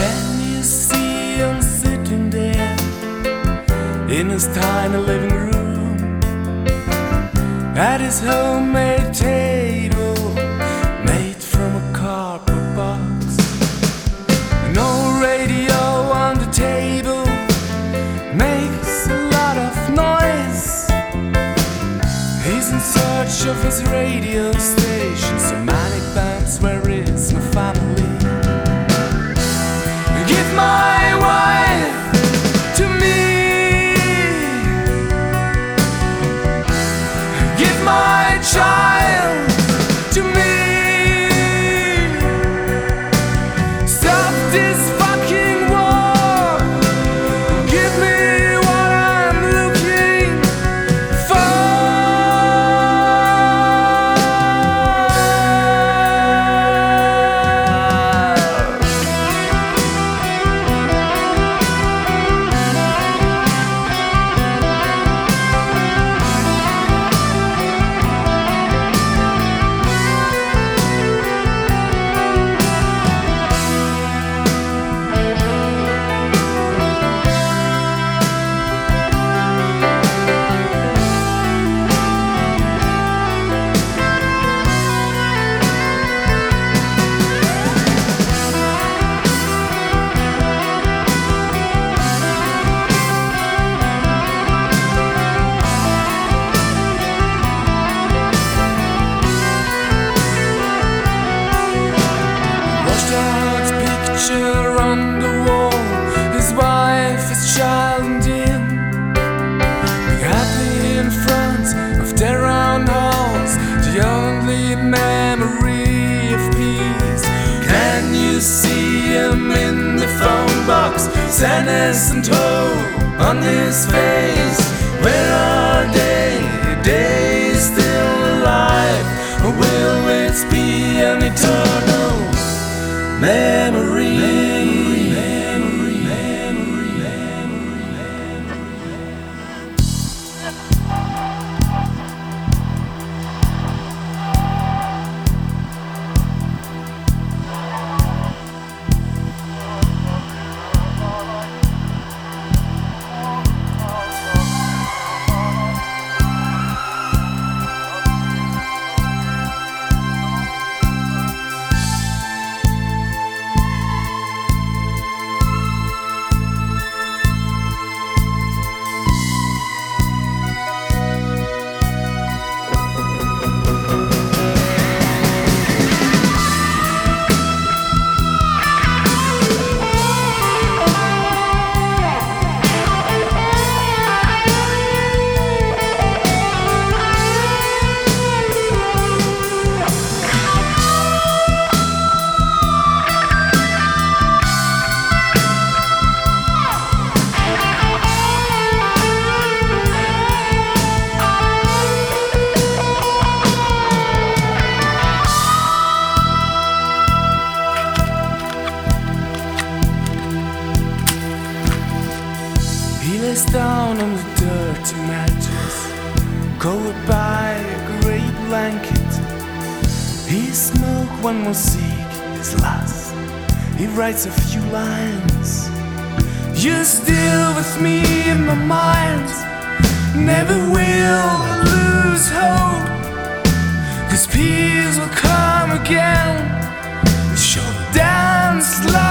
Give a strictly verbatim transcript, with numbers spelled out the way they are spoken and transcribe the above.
Can you see him sitting there in his tiny living room at his homemade table made from a cardboard box? No radio on the table makes a lot of noise. He's in search of his radio station, so many bands, where is my family? Give my wife to me, give my child to me. Stop this fucking war, give me what I'm looking for. On the wall, his wife, his child, and him, happy in front of their own halls, the only memory of peace. Can you see him in the phone box, sadness and hope on his face? Where are they? Are they still alive, or will it be an eternal memory? He lays down on the dirty mattress, covered by a grey blanket. He smokes one more cig, his last. He writes a few lines. You're still with me in my mind, never will lose hope, 'cause peace will come again. She'll dance like